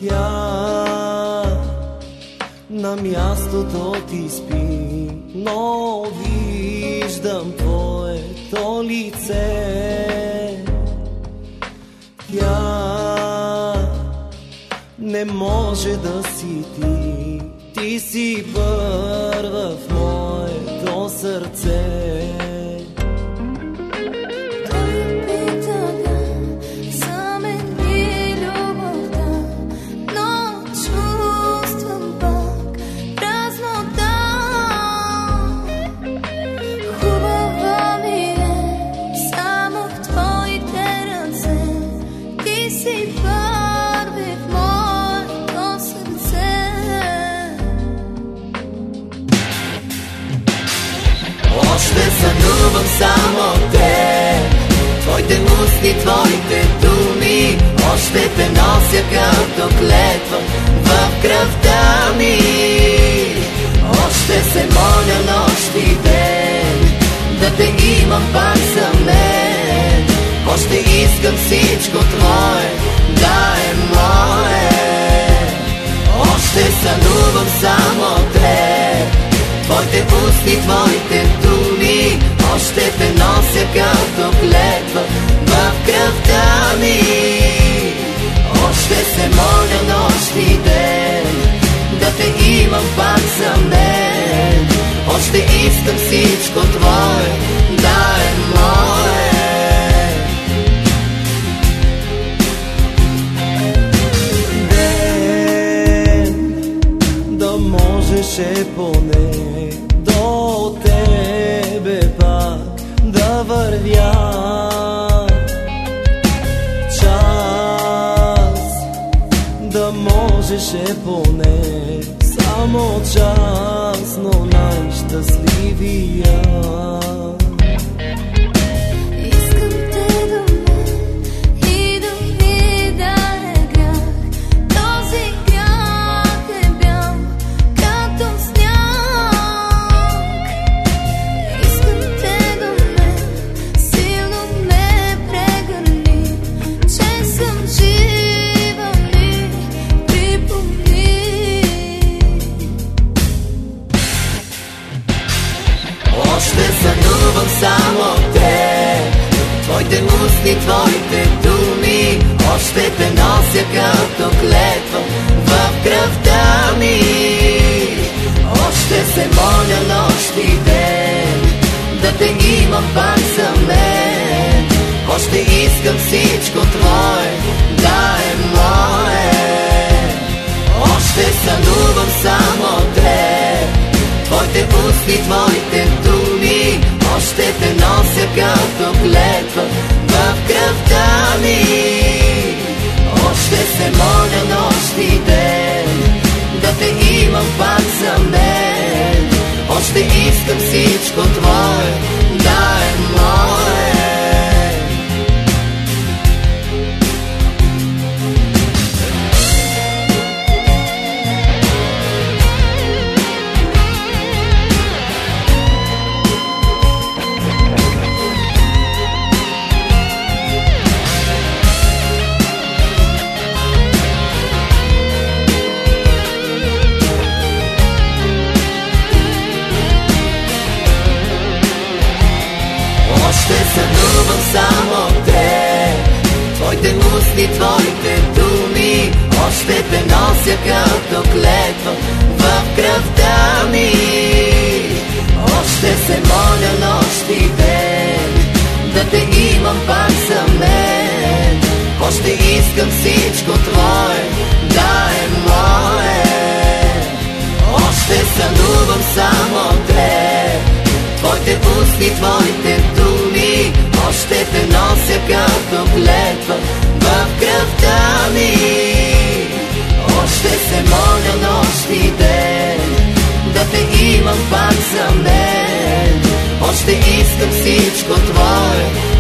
Тя на мястото ти спи, но виждам твоето лице. Тя не може да си ти, ти си първа в моето сърце. Още сънувам само те, твоите устни, твоите думи. Още те нося като клетва в кръвта ми. Още се моля нощ и ден да те имам пак за мен. Още искам всичко твое да е мое. Още сънувам само те, твоите устни, твоите думи. Още те нося като клетва в кръвта ми. Още се моля нощ и ден да те имам пак за мен. Още искам всичко твое да е мое. Ден да можеше поне до тебе пак да вървя. Час да можеше поне само час, но най-щастливия. Още сънувам само те, твоите устни, твоите думи. Още те нося като клетва в кръвта ми. Още се моля нощ и ден да те имам пак за мен. Още искам всичко твое да е мое. Още сънувам само те, твоите устни, твоите думи. Още те нося като клетва в кръвта ми. Още се моля нощ и ден да те имам пак за мен. Още искам всичко твое да е мое. Още сънувам само те, твоите устни, твоите думи. Още те нося като клетва в кръвта ми. Още се моля нощ и ден да те имам пак за мен. Още искам всичко твое да е мое. Още сънувам само те, твоите устни, твоите думи. Още те нося като клетва в кръвта ми. Още се моля нощ и ден да те имам пак за мен. Още искам всичко твое